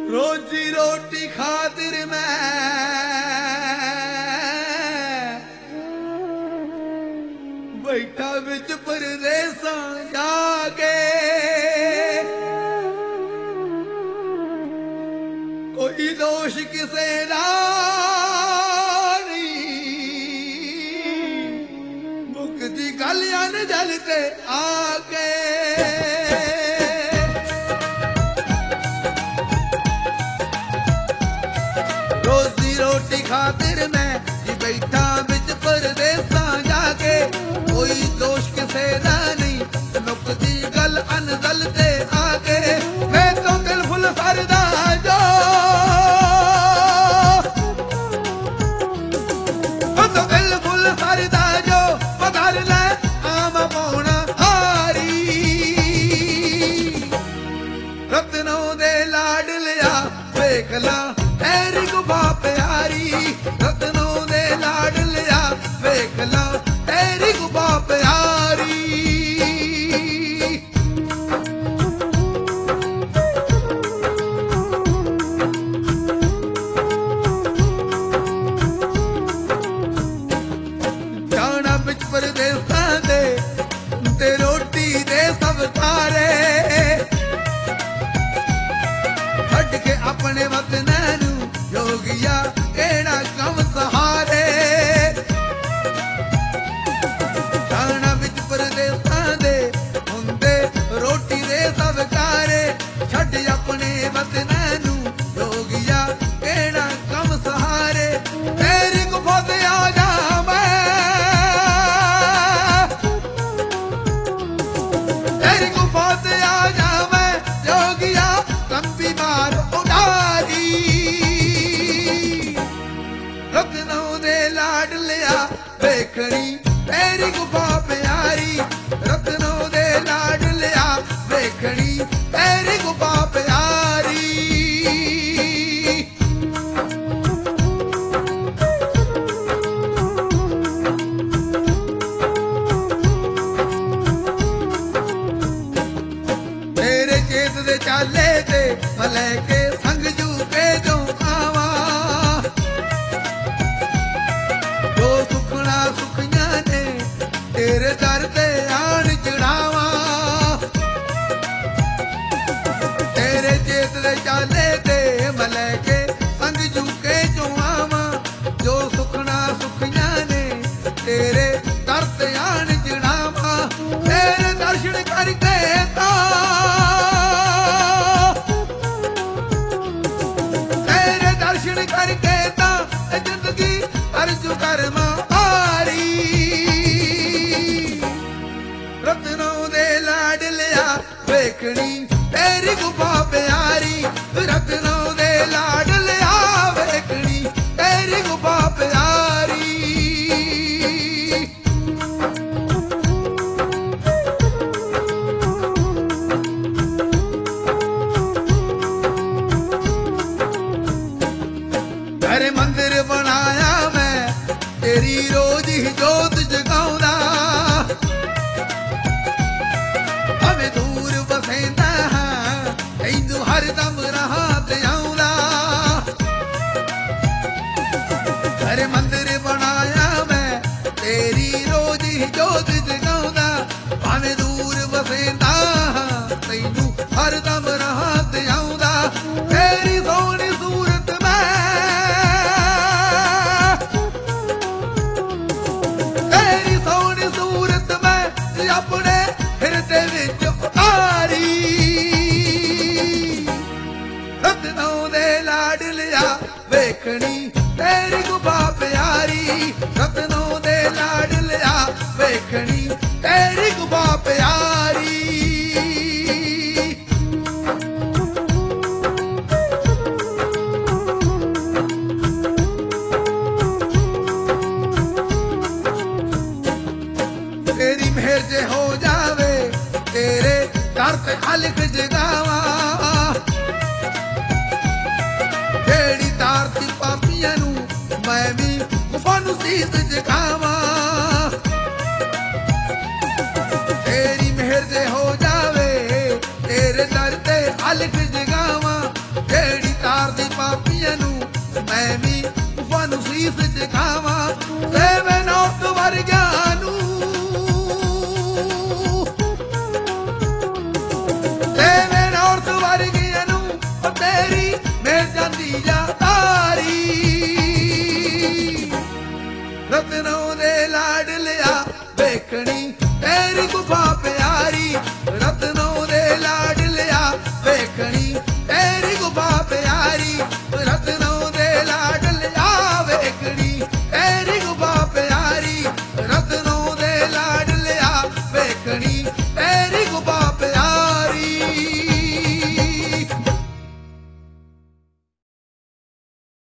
रोजी रोटी खातिर मैं बैठा बिच परदेसा जाके कोई दोष किसे दा मुक्ति गलियां जलते आके रोजी रोटी खातिर मैं बैठा बिच परदेसा जाके कोई दोष किसे दा नहीं मुक्ति गल अनगल ते आके मैं तो दिल फुल सरदा जो तो दिल फुल सरदा जो पधार ले आम पौना हारी रत्नों दे लाड लिया वेख ला तेरी गुफा प्यारी रत्नों दे लाड लिया वेख ला तेरी गुफा प्यारी जाना बिच परदेसा दे ते रोटी दे सब तारे छड़ के अपने वतन जोगिया केड़ा कम सहारे जाना बिच परदेसा दे हुंदे रोटी दे सब कारे छड़ अपने वतन जोगिया केड़ा कम सहारे तेरी गुफा ते आ जा मैं तेरी गुफा ते आ जा मैं जोगिया लंबी मार उड़ारी रत्नों दे लाड लिया वेखनी तेरी गुफा प्यारी रत्नों दे लाड लिया वेखनी तेरी गुफा प्यारी तेरे चेत दे चाले ते भले के संग जू के जो आवा जो सुखना सुखिया ने तेरे दर ते आन चढ़ावा तेरे चेत दे चाले ते भले के संग जू के जो आवा जो सुखना सुखिया ने तेरे दर ते आन चढ़ावा तेरे दर्शन करके तेरे दर्शन करके ता जिंदगी अर्जु कर्मा हारी रत्नों दे लाड लिया वेखनी तेरी गुफा प्यारी रत्नों दे लाड लिया वेखनी तेरी गुफा प्यारी घर मंदिर बनाया मैं तेरी रोज ही जोत जगाऊंदा हमें दूर बसेंदा तैनू हरदम रहा ते आऊंदा घर मंदिर बनाया मैं तेरी रोज ही जोत जगाऊंदा हमें दूर बसेंदा तैनू हरदम रहा ते आऊंदा तेरी सोहनी सूरत मैं तेरी सोहनी सूरत मैं अपने हिरदे विच उतारी रत्नों दे लाड लिया वेखनी तेरी गुफा प्यारी रत्नों दे लाड लिया वेखनी तेरी गुफा प्यारी तेरी मेहर जे हो जावे तेरे दर ते खालिक जगावा जेड़ी तार दी पापियां नू मैं भी गुफा नू सीस जगावा तेरी मेहर जे हो जावे तेरे दर ते खालिक जगावा जेड़ी ਸੀਸ ਝੁਕਾਵਾਂ ਸੇਵੇਂ ਨੌਤ ਵਰਗਿਆਂ ਨੂੰ ਸੇਵੇਂ ਨੌਤ ਵਰਗਿਆਂ ਨੂੰ ਉਹ ਤੇਰੀ ਮਿਲ ਜਾਂਦੀ ਆ ਤਾਰੀ ਰਤਨੋਂ ਦੇ ਲਾਡ ਲਿਆ ਵੇਖਣੀ ਤੇਰੀ ਗੁਫਾ ਪਿਆਰੀ ਰਤਨੋਂ ਦੇ ਲਾਡ ਲਿਆ ਵੇਖਣੀ